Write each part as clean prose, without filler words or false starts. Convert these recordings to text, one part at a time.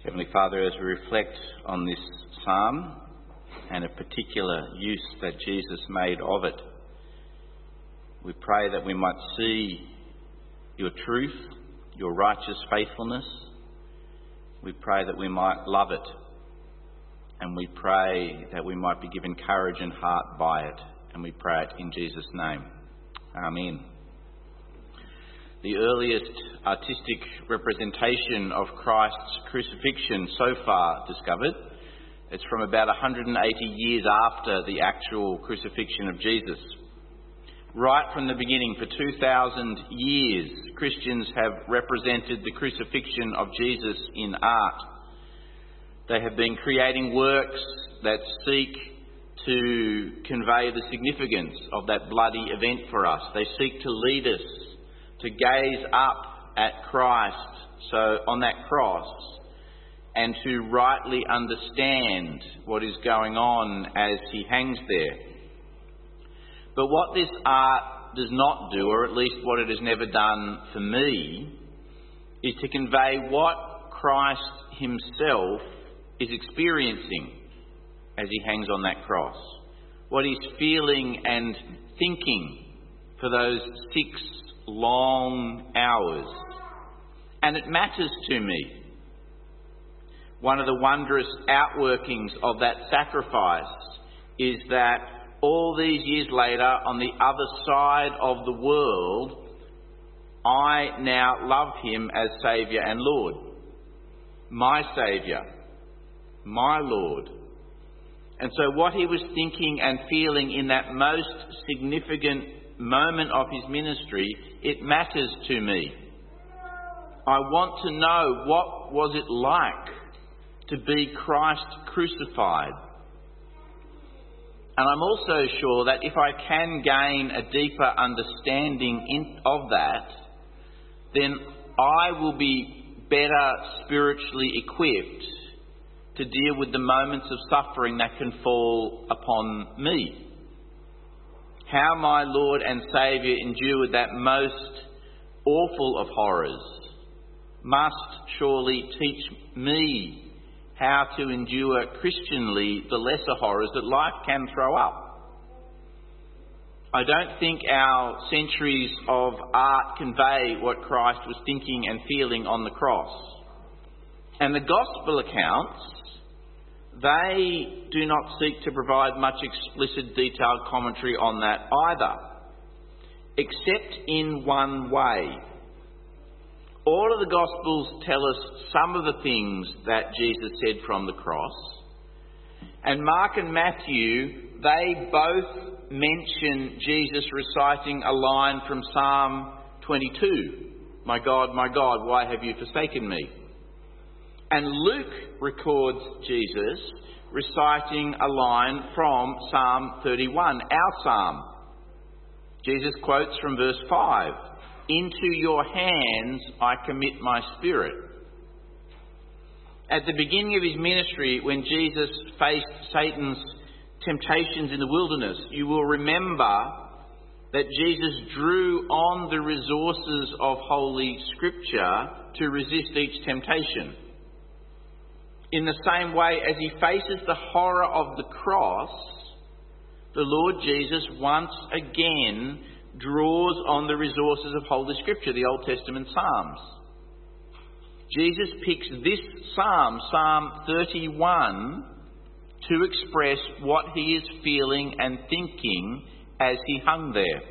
Heavenly Father, as we reflect on this psalm and a particular use that Jesus made of it, we pray that we might see your truth, your righteous faithfulness. We pray that we might love it, and we pray that we might be given courage and heart by it, and we pray it in Jesus' name. Amen. The earliest artistic representation of Christ's crucifixion so far discovered, it's from about 180 years after the actual crucifixion of Jesus. Right from the beginning, for 2,000 years, Christians have represented the crucifixion of Jesus in art. They have been creating works that seek to convey the significance of that bloody event for us. They seek to lead us to gaze up at Christ, so on that cross, and to rightly understand what is going on as he hangs there. But what this art does not do, or at least what it has never done for me, is to convey what Christ himself is experiencing as he hangs on that cross. What he's feeling and thinking for those 6 long hours. And it matters to me. One of the wondrous outworkings of that sacrifice is that all these years later, on the other side of the world, I now love him as Saviour and Lord. My Saviour, my Lord. And so what he was thinking and feeling in that most significant moment of his ministry, it matters to me. I want to know, what was it like to be Christ crucified? And I'm also sure that if I can gain a deeper understanding of that, then I will be better spiritually equipped to deal with the moments of suffering that can fall upon me. How my Lord and Saviour endured that most awful of horrors must surely teach me how to endure Christianly the lesser horrors that life can throw up. I don't think our centuries of art convey what Christ was thinking and feeling on the cross. And the Gospel accounts, they do not seek to provide much explicit, detailed commentary on that either, except in one way. All of the Gospels tell us some of the things that Jesus said from the cross. And Mark and Matthew, they both mention Jesus reciting a line from Psalm 22. My God, why have you forsaken me? And Luke records Jesus reciting a line from Psalm 31, our psalm. Jesus quotes from verse 5, "Into your hands I commit my spirit." At the beginning of his ministry, when Jesus faced Satan's temptations in the wilderness, you will remember that Jesus drew on the resources of Holy Scripture to resist each temptation. In the same way, as he faces the horror of the cross, the Lord Jesus once again draws on the resources of Holy Scripture, the Old Testament Psalms. Jesus picks this psalm, Psalm 31, to express what he is feeling and thinking as he hung there.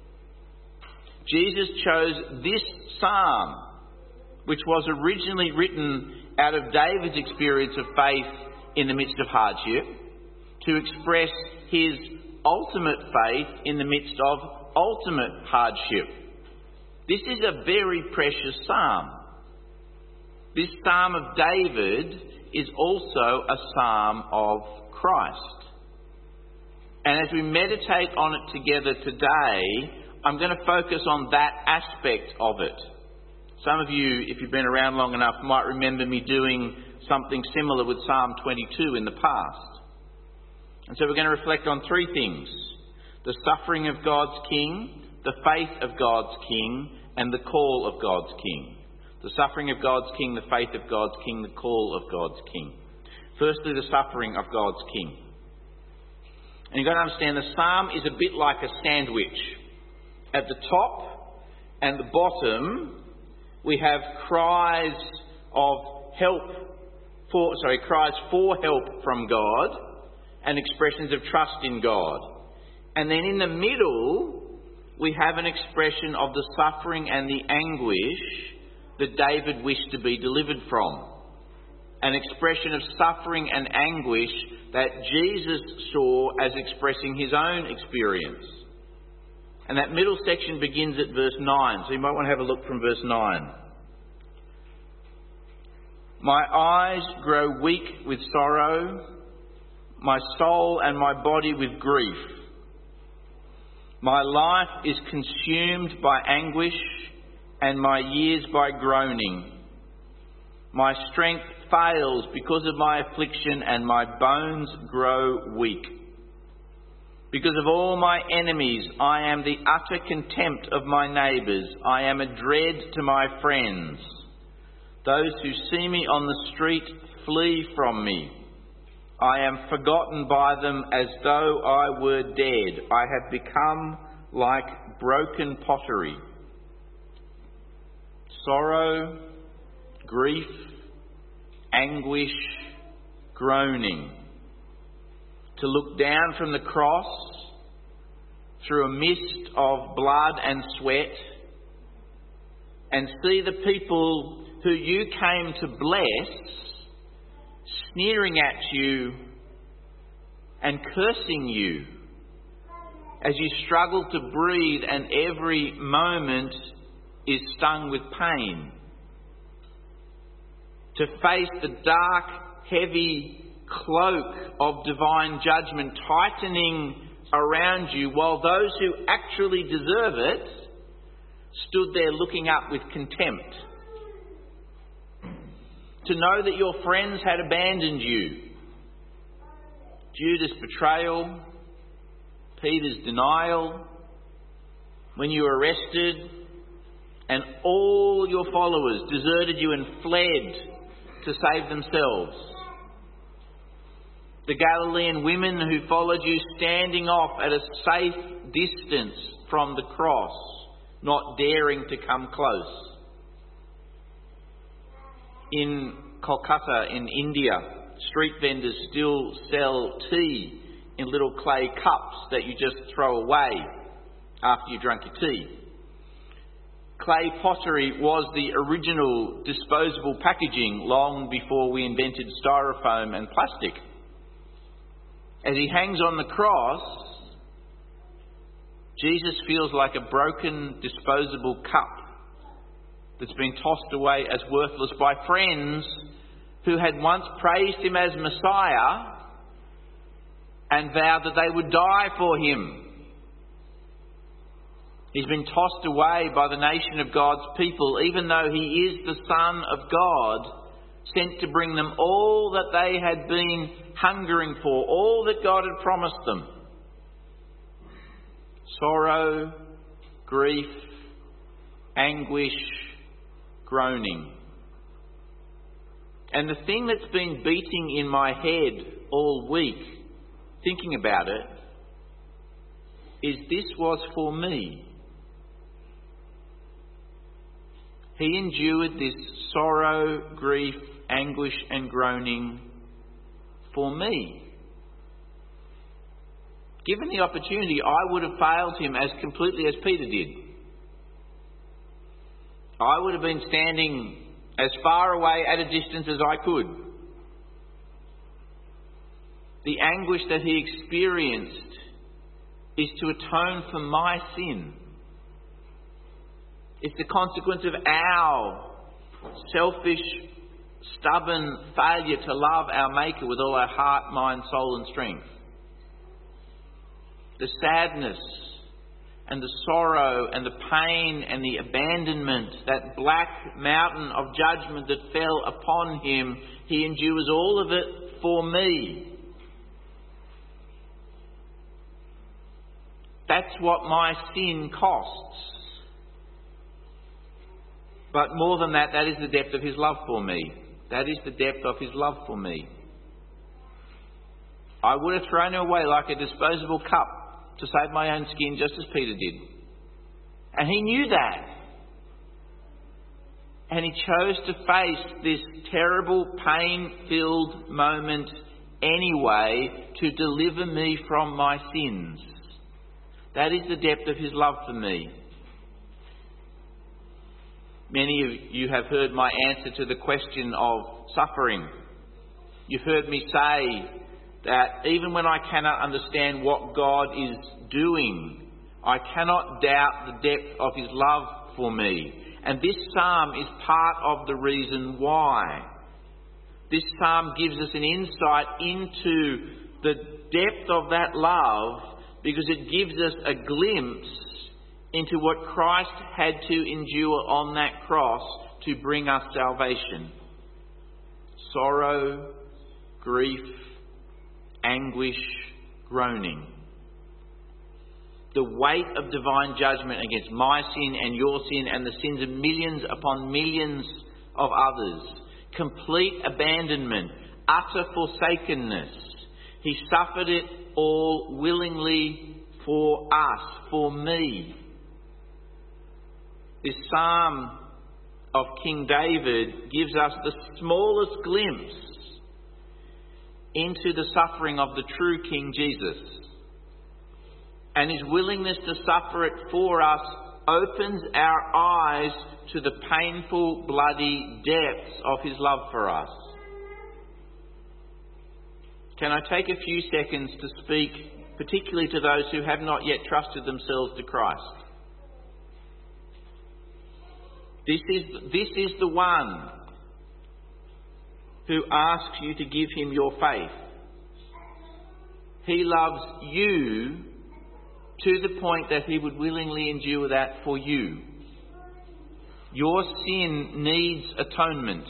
Jesus chose this psalm, which was originally written out of David's experience of faith in the midst of hardship, to express his ultimate faith in the midst of ultimate hardship. This is a very precious psalm. This psalm of David is also a psalm of Christ. And as we meditate on it together today, I'm going to focus on that aspect of it. Some of you, if you've been around long enough, might remember me doing something similar with Psalm 22 in the past. And so we're going to reflect on 3 things: the suffering of God's King, the faith of God's King, and the call of God's King. The suffering of God's King, the faith of God's King, the call of God's King. Firstly, the suffering of God's King. And you've got to understand the psalm is a bit like a sandwich. At the top and the bottom, we have cries for help from God and expressions of trust in God. And then in the middle, we have an expression of the suffering and the anguish that David wished to be delivered from. An expression of suffering and anguish that Jesus saw as expressing his own experience. And that middle section begins at verse 9. So you might want to have a look from verse 9. My eyes grow weak with sorrow, my soul and my body with grief. My life is consumed by anguish and my years by groaning. My strength fails because of my affliction and my bones grow weak. Because of all my enemies, I am the utter contempt of my neighbours. I am a dread to my friends. Those who see me on the street flee from me. I am forgotten by them as though I were dead. I have become like broken pottery. Sorrow, grief, anguish, groaning. To look down from the cross through a mist of blood and sweat and see the people who you came to bless sneering at you and cursing you as you struggle to breathe and every moment is stung with pain. To face the dark, heavy cloak of divine judgment tightening around you while those who actually deserve it stood there looking up with contempt. To know that your friends had abandoned you. Judas' betrayal, Peter's denial, when you were arrested, and all your followers deserted you and fled to save themselves. The Galilean women who followed you standing off at a safe distance from the cross, not daring to come close. In Kolkata, in India, street vendors still sell tea in little clay cups that you just throw away after you drunk your tea. Clay pottery was the original disposable packaging long before we invented styrofoam and plastic. As he hangs on the cross, Jesus feels like a broken disposable cup that's been tossed away as worthless by friends who had once praised him as Messiah and vowed that they would die for him. He's been tossed away by the nation of God's people, even though he is the Son of God, sent to bring them all that they had been hungering for, all that God had promised them. Sorrow, grief, anguish, groaning. And the thing that's been beating in my head all week, thinking about it, is this was for me. He endured this sorrow, grief, anguish and groaning for me. Given the opportunity, I would have failed him as completely as Peter did. I would have been standing as far away at a distance as I could. The anguish that he experienced is to atone for my sin. It's the consequence of our selfish, stubborn failure to love our Maker with all our heart, mind, soul and strength. The sadness and the sorrow and the pain and the abandonment, that black mountain of judgment that fell upon him, he endures all of it for me. That's what my sin costs. But more than that, that is the depth of his love for me. That is the depth of his love for me. I would have thrown it away like a disposable cup to save my own skin, just as Peter did. And he knew that. And he chose to face this terrible, pain-filled moment anyway to deliver me from my sins. That is the depth of his love for me. Many of you have heard my answer to the question of suffering. You've heard me say that even when I cannot understand what God is doing, I cannot doubt the depth of his love for me. And this psalm is part of the reason why. This psalm gives us an insight into the depth of that love because it gives us a glimpse into what Christ had to endure on that cross to bring us salvation. Sorrow, grief, anguish, groaning. The weight of divine judgment against my sin and your sin and the sins of millions upon millions of others. Complete abandonment, utter forsakenness. He suffered it all willingly for us, for me. This psalm of King David gives us the smallest glimpse into the suffering of the true King Jesus. And his willingness to suffer it for us opens our eyes to the painful, bloody depths of his love for us. Can I take a few seconds to speak particularly to those who have not yet trusted themselves to Christ? This is the one who asks you to give him your faith. He loves you to the point that he would willingly endure that for you. Your sin needs atonement.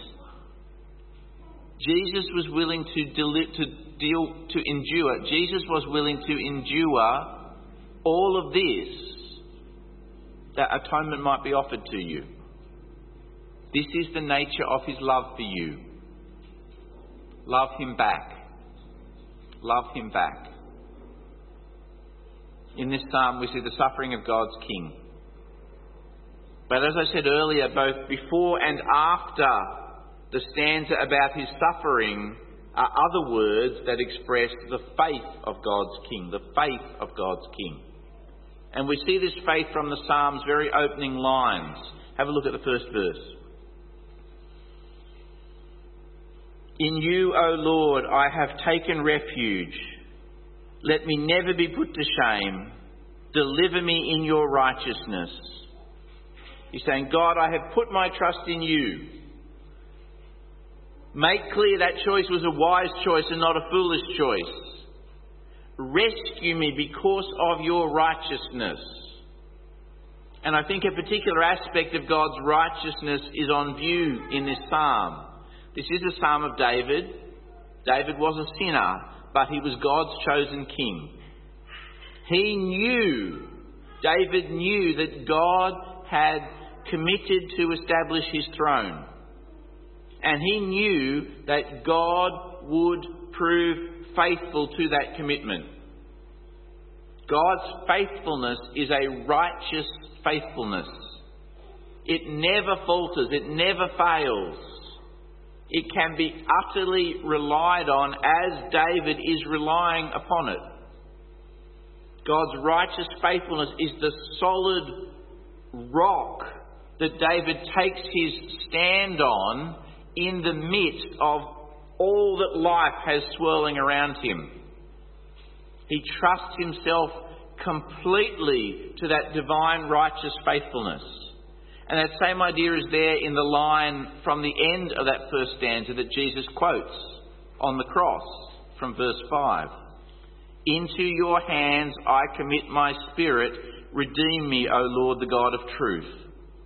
Jesus was willing to endure. Jesus was willing to endure all of this, that atonement might be offered to you. This is the nature of his love for you. Love him back. Love him back. In this psalm we see the suffering of God's King. But as I said earlier, both before and after the stanza about his suffering are other words that express the faith of God's King, the faith of God's King. And we see this faith from the psalm's very opening lines. Have a look at the first verse. In you, O Lord, I have taken refuge. Let me never be put to shame. Deliver me in your righteousness. He's saying, God, I have put my trust in you. Make clear that choice was a wise choice and not a foolish choice. Rescue me because of your righteousness. And I think a particular aspect of God's righteousness is on view in this psalm. This is a psalm of David. David was a sinner, but he was God's chosen king. David knew that God had committed to establish his throne. And he knew that God would prove faithful to that commitment. God's faithfulness is a righteous faithfulness. It never falters. It never fails. It can be utterly relied on as David is relying upon it. God's righteous faithfulness is the solid rock that David takes his stand on in the midst of all that life has swirling around him. He trusts himself completely to that divine righteous faithfulness. And that same idea is there in the line from the end of that first stanza that Jesus quotes on the cross from verse 5. Into your hands I commit my spirit. Redeem me, O Lord, the God of truth.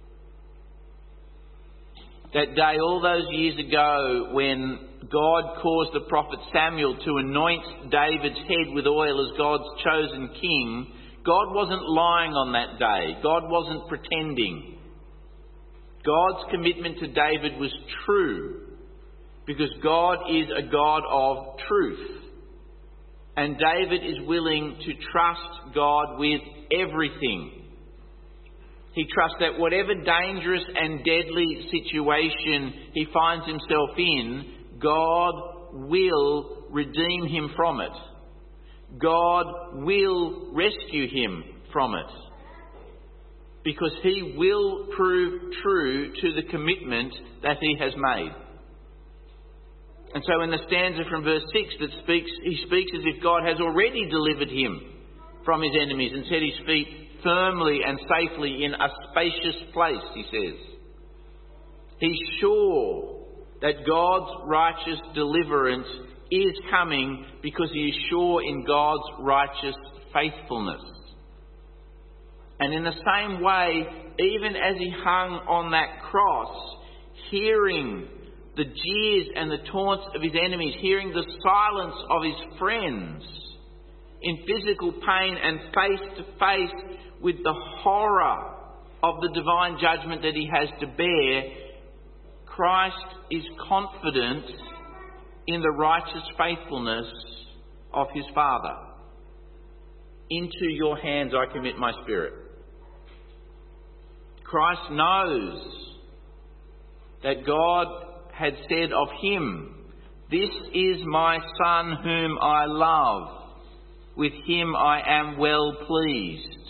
That day, all those years ago, when God caused the prophet Samuel to anoint David's head with oil as God's chosen king, God wasn't lying on that day. God wasn't pretending. God's commitment to David was true because God is a God of truth. And David is willing to trust God with everything. He trusts that whatever dangerous and deadly situation he finds himself in, God will redeem him from it. God will rescue him from it. Because he will prove true to the commitment that he has made. And so in the stanza from verse 6 he speaks as if God has already delivered him from his enemies and set his feet firmly and safely in a spacious place, he says. He's sure that God's righteous deliverance is coming because he is sure in God's righteous faithfulness. And in the same way, even as he hung on that cross, hearing the jeers and the taunts of his enemies, hearing the silence of his friends, in physical pain and face to face with the horror of the divine judgment that he has to bear, Christ is confident in the righteous faithfulness of his Father. Into your hands I commit my spirit. Christ knows that God had said of him, "This is my Son whom I love. With him I am well pleased."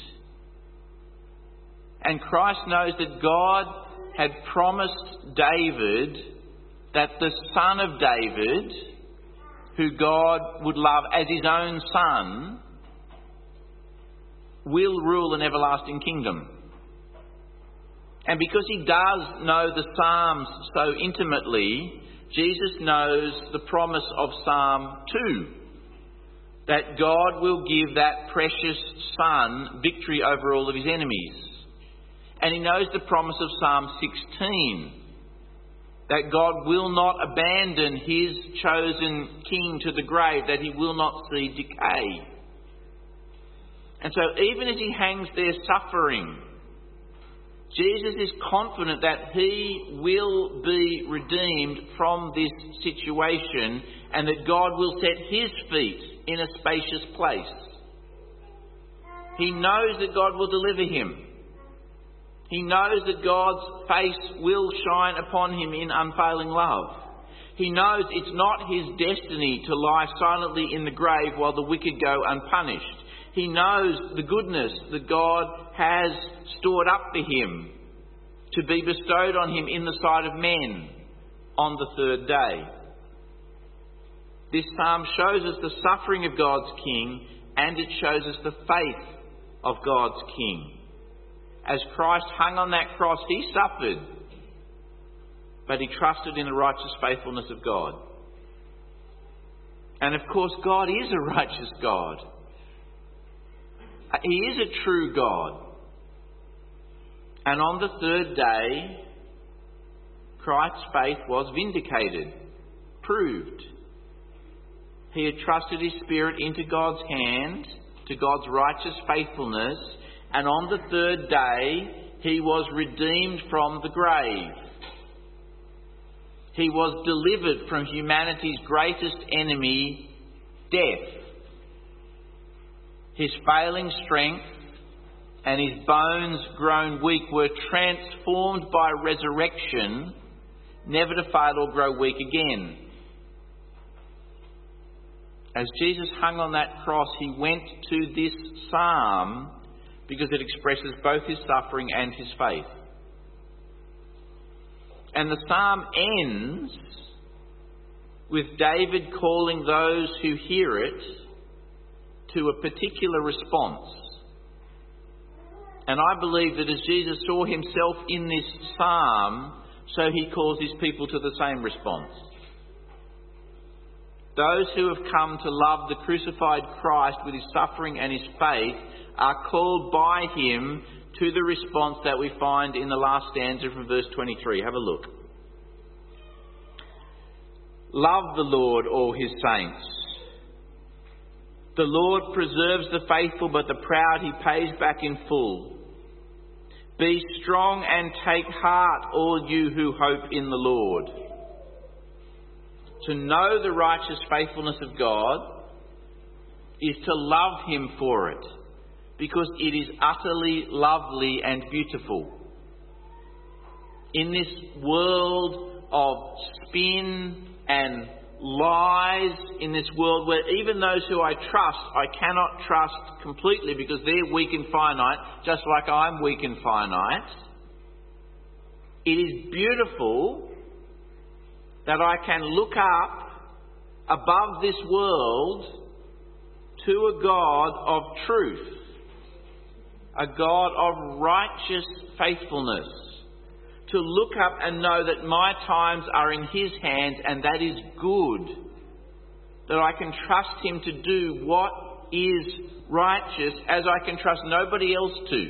And Christ knows that God had promised David that the Son of David, who God would love as his own son, will rule an everlasting kingdom. And because he does know the Psalms so intimately, Jesus knows the promise of Psalm 2, that God will give that precious Son victory over all of his enemies. And he knows the promise of Psalm 16, that God will not abandon his chosen king to the grave, that he will not see decay. And so even as he hangs there suffering, Jesus is confident that he will be redeemed from this situation and that God will set his feet in a spacious place. He knows that God will deliver him. He knows that God's face will shine upon him in unfailing love. He knows it's not his destiny to lie silently in the grave while the wicked go unpunished. He knows the goodness that God has stored up for him to be bestowed on him in the sight of men on the third day. This psalm shows us the suffering of God's King, and it shows us the faith of God's King. As Christ hung on that cross, he suffered, but he trusted in the righteous faithfulness of God. And of course, God is a righteous God. He is a true God. And on the third day, Christ's faith was vindicated, proved. He had trusted his spirit into God's hand, to God's righteous faithfulness, and on the third day, he was redeemed from the grave. He was delivered from humanity's greatest enemy, death. His failing strength and his bones grown weak were transformed by resurrection, never to fail or grow weak again. As Jesus hung on that cross, he went to this psalm because it expresses both his suffering and his faith. And the psalm ends with David calling those who hear it to a particular response. And I believe that as Jesus saw himself in this psalm, so he calls his people to the same response. Those who have come to love the crucified Christ with his suffering and his faith are called by him to the response that we find in the last stanza from verse 23. Have a look. Love the Lord, all his saints. The Lord preserves the faithful, but the proud he pays back in full. Be strong and take heart, all you who hope in the Lord. To know the righteous faithfulness of God is to love him for it, because it is utterly lovely and beautiful. In this world of spin and lies, in this world where even those who I trust, I cannot trust completely because they're weak and finite, just like I'm weak and finite, it is beautiful that I can look up above this world to a God of truth, a God of righteous faithfulness, to look up and know that my times are in his hands and that is good, that I can trust him to do what is righteous as I can trust nobody else to.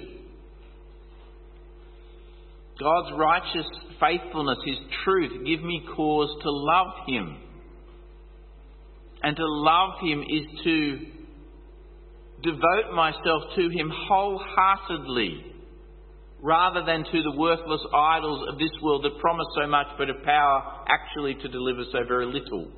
God's righteous faithfulness, his truth, give me cause to love him. And to love him is to devote myself to him wholeheartedly, rather than to the worthless idols of this world that promise so much but have power actually to deliver so very little.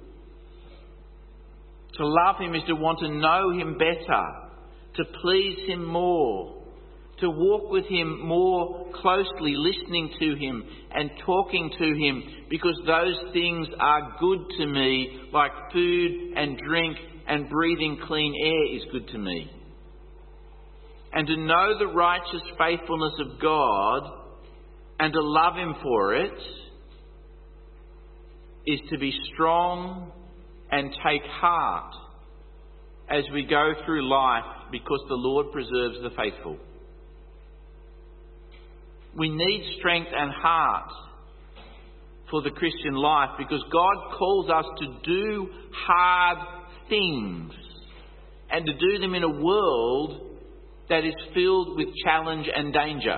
To love him is to want to know him better, to please him more, to walk with him more closely, listening to him and talking to him, because those things are good to me, like food and drink and breathing clean air is good to me. And to know the righteous faithfulness of God and to love him for it is to be strong and take heart as we go through life, because the Lord preserves the faithful. We need strength and heart for the Christian life because God calls us to do hard things and to do them in a world that is filled with challenge and danger.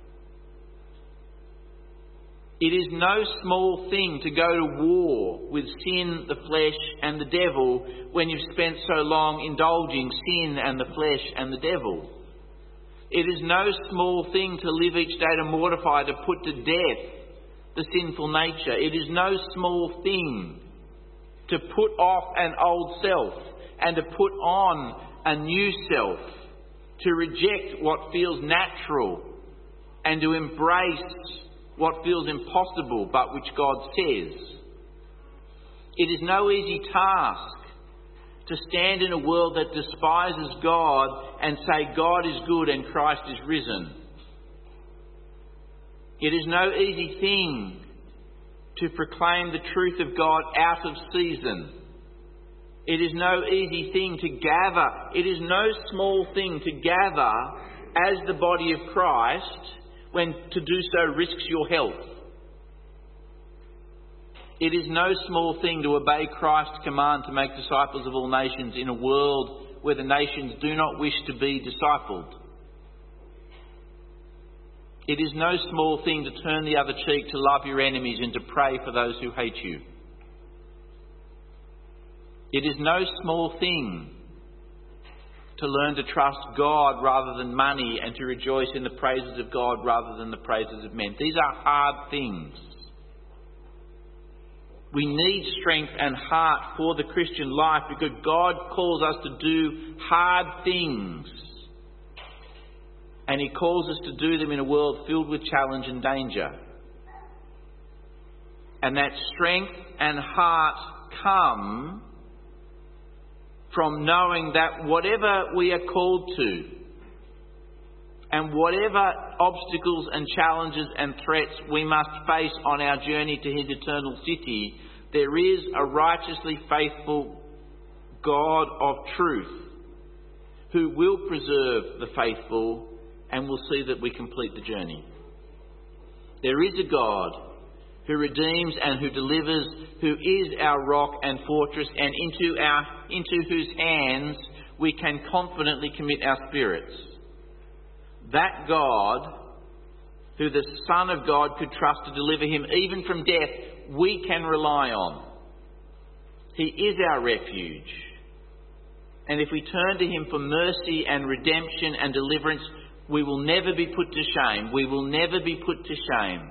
It is no small thing to go to war with sin, the flesh and the devil when you've spent so long indulging sin and the flesh and the devil. It is no small thing to live each day to mortify, to put to death the sinful nature. It is no small thing to put off an old self and to put on a new self, to reject what feels natural and to embrace what feels impossible but which God says. It is no easy task to stand in a world that despises God and say God is good and Christ is risen. It is no easy thing to proclaim the truth of God out of season. It is no easy thing to gather. It is no small thing to gather as the body of Christ when to do so risks your health. It is no small thing to obey Christ's command to make disciples of all nations in a world where the nations do not wish to be discipled. It is no small thing to turn the other cheek, to love your enemies and to pray for those who hate you. It is no small thing to learn to trust God rather than money and to rejoice in the praises of God rather than the praises of men. These are hard things. We need strength and heart for the Christian life because God calls us to do hard things. And he calls us to do them in a world filled with challenge and danger. And that strength and heart come from knowing that whatever we are called to and whatever obstacles and challenges and threats we must face on our journey to his eternal city, there is a righteously faithful God of truth who will preserve the faithful and will see that we complete the journey. There is a God who redeems and who delivers, who is our rock and fortress, and into whose hands we can confidently commit our spirits. That God, who the Son of God could trust to deliver him even from death, we can rely on. He is our refuge. And if we turn to him for mercy and redemption and deliverance, we will never be put to shame. We will never be put to shame.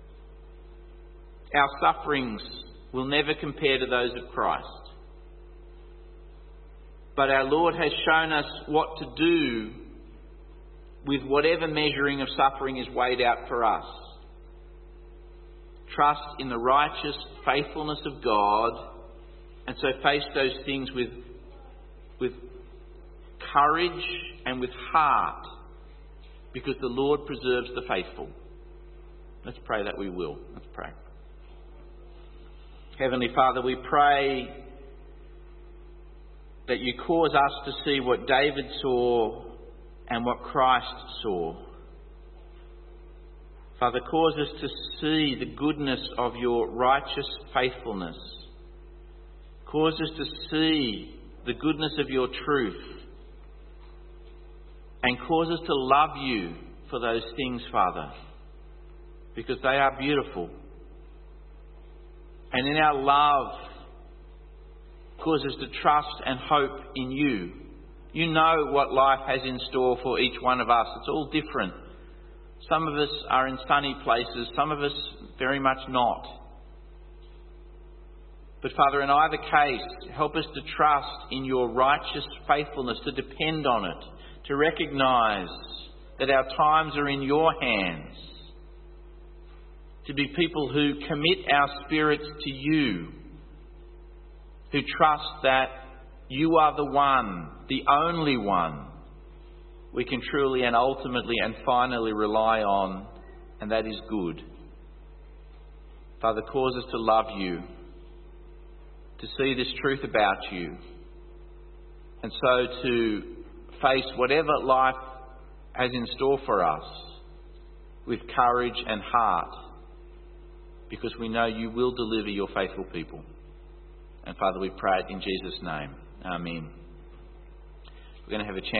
Our sufferings will never compare to those of Christ. But our Lord has shown us what to do with whatever measuring of suffering is weighed out for us. Trust in the righteous faithfulness of God, and so face those things with courage and with heart, because the Lord preserves the faithful. Let's pray that we will. Let's pray. Heavenly Father, we pray that you cause us to see what David saw and what Christ saw. Father, cause us to see the goodness of your righteous faithfulness. Cause us to see the goodness of your truth. And cause us to love you for those things, Father, because they are beautiful. And in our love, cause us to trust and hope in you. You know what life has in store for each one of us. It's all different. Some of us are in sunny places, some of us very much not. But Father, in either case, help us to trust in your righteous faithfulness, to depend on it, to recognise that our times are in your hands, to be people who commit our spirits to you, who trust that you are the one, the only one, we can truly and ultimately and finally rely on, and that is good. Father, cause us to love you, to see this truth about you, and so to face whatever life has in store for us with courage and heart, because we know you will deliver your faithful people. And Father, we pray it in Jesus' name. Amen. We're going to have a chance